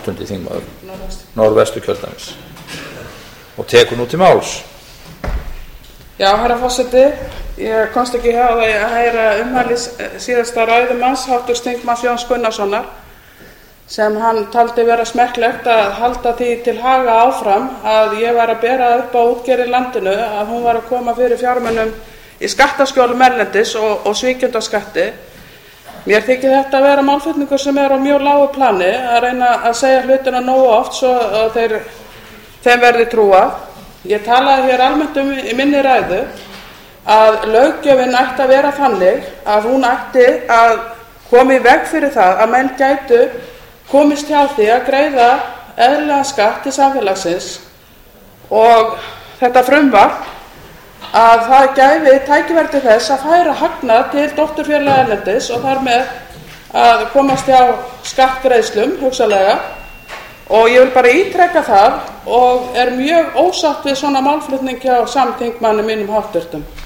8. þingmaður Norðvesturkjördæmis og tekur nú til máls. Já, herra forseti, ég komst ekki hjá að heyra ummæli síðasta ræðumanns, háttvirts þingmanns Jóns Gunnarssonar, sem hann taldi vera smekklegt að halda því til haga áfram að ég var að bera upp á útgerð í landinu, að hún var að koma fyrir fjármunum í skattaskjólum erlendis og svíkjundaskatti. Mér þykir þetta vera málflutningur sem er á mjög lágu plani, að reyna að segja hlutina nógu oft svo að þeim verði trúað. Ég talaði hér almennt í minni ræðu að löggjöfin ætti að vera þannig að hún ætti að koma í veg fyrir það að menn gætu komist hjá því að greiða eðlilegan skatt til samfélagsins, og þetta frumvarp að það gæfi tækifæri til þess að færa hagnað til dótturfélaga erlendis og þar með að komast hjá skattgreiðslum hugsanlega. Og ég vil bara ítreka það og er mjög ósátt við svona málflutning hjá samþingmanni mínum háttvirtum.